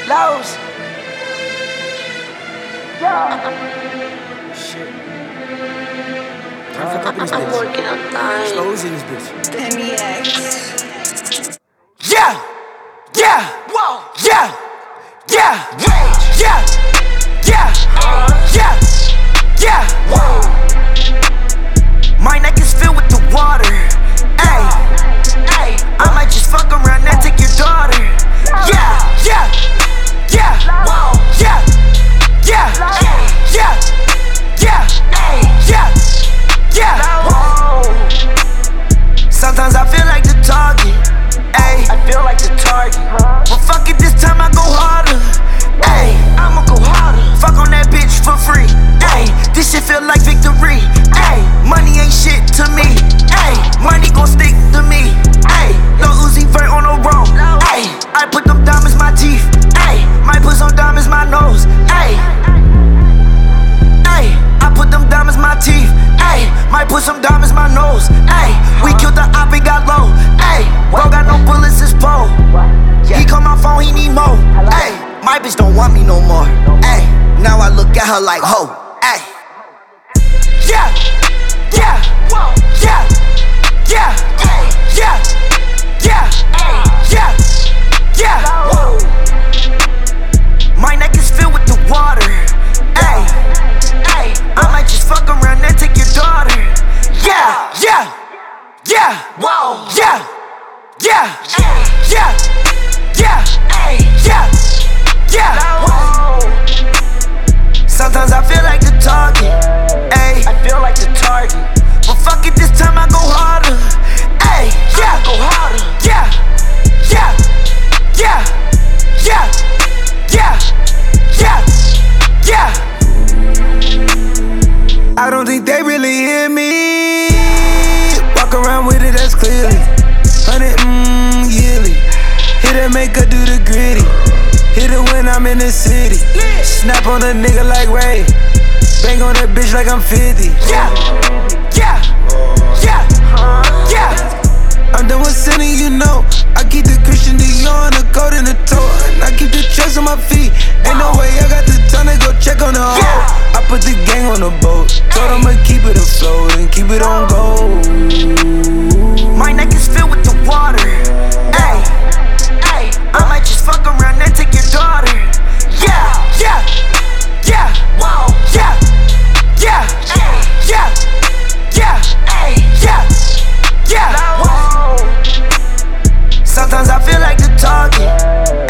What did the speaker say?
Lowe's. Shit. I'm fuck up in this bitch. Slows in this bitch. MEX. Yeah! Yeah! Whoa! Yeah! Yeah! Rage! Yeah! Yeah! Yeah! Yeah! Whoa! My neck is filled with the water. Ayy! Ayy! I might just fuck around and take your daughter. Yeah! Yeah! Yeah! Whoa! Yeah! Yeah! Yeah! Yeah! Yeah! Yeah! Whoa! Sometimes I feel like the target. Ayy, I feel like the target. But fuck it, this time I go harder. Ayy, I'ma go harder. Fuck on that bitch for free. Ayy, this shit feel like victory. Ayy, money ain't shit to me. Ayy, money gon' stick to me. Ayy, no Uzi Vert on the road. Ayy, I put them diamonds my teeth. Ayy, might put some diamonds my nose. Ayy, ayy, I put them diamonds my teeth. Ayy, might put some diamonds my nose. Ayy, we killed the op and got low. Ayy, bro got no bullets, it's pole. He call my phone, he need more. Ayy, my bitch don't want me no more. Ayy, now I look at her like ho. Ayy, yeah, yeah, yeah, yeah, yeah, yeah, yeah, yeah. Whoa. My neck is filled with the water. Ayy, ayy, I might just fuck around and take your daughter. Yeah, yeah, yeah, whoa, yeah, yeah, yeah, yeah, yeah, yeah, whoa. Sometimes I feel like the target. Ayy, I feel like the target. But fuck it, this time I go harder. Ayy, yeah, go harder. Yeah, yeah, yeah, yeah, yeah, yeah, yeah. I don't think they really hear me. Walk around with it, that's clearly 100 yearly. Hit it, make her do the gritty. Hit it when I'm in the city. Snap on a nigga like Ray. Bang on that bitch like I'm 50. Yeah, yeah, yeah, yeah. I'm done with sinning, you know. I keep the Christian Dior on the coat and the toe. And I keep the chucks on my feet. Ain't no way I got the time to go check on the hoe. I put the gang on the boat. Told I'ma keep it afloat and keep it on go. My neck is filled with the water. Ayy, ayy, I might just fuck around and take your daughter. Yeah, yeah, yeah, whoa, yeah, yeah, yeah, yeah, yeah, yeah, whoa. Sometimes I feel like the target.